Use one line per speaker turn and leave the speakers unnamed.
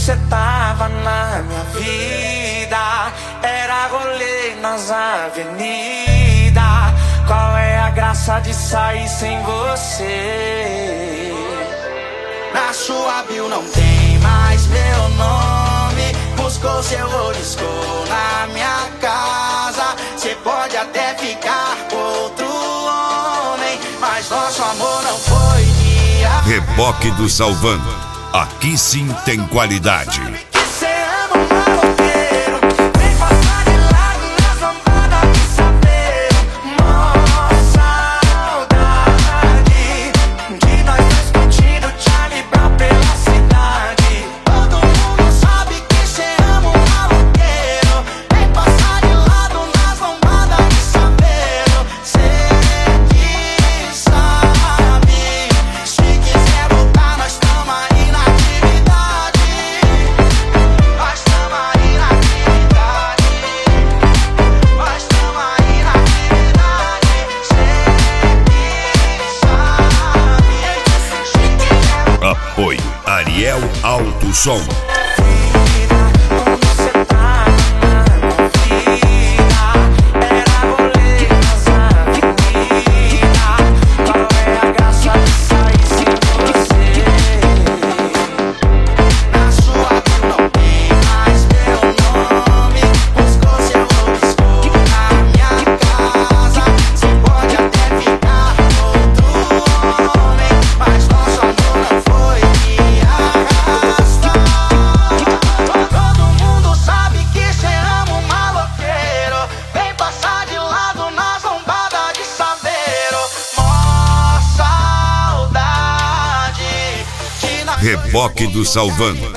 cê tava na minha vida, era rolê nas avenidas. Qual é a graça de sair sem você? Na sua bio não tem mais meu nome. Buscou seu riscou na minha casa. Cê pode até ficar com outro homem, mas nosso amor não foi dia.
Reboque do Salvando. Aqui sim tem qualidade.
Que cê ama um maloqueiro, vem passar de lado nas lambadas de saber. Mó saudade de nós dois curtindo Charlie Brown pela cidade. Todo mundo sabe que cê ama um maloqueiro, vem passar de lado nas lambadas de saber. Cê que sabe, se quiser voltar nós tamo aí na atividade. Nós tamo aí na atividade. Nós tamo aí na atividade. Cê que sabe, se quiser.
Apoio Ariel Alto Som.
Quando cê tava na minha vida, era rolê nas avenidas. Qual é a graça de sair sem você? Na sua bio não tem mais meu nome. Buscou seu riscou na minha casa. Cê pode até ficar com outro homem, mas nosso amor não foi que arrasta. Todo mundo sabe que cê ama um maloqueiro, vem passar de lado nas lombadas de saveiro. Mó saudade de nós.
Reboque do Salvando.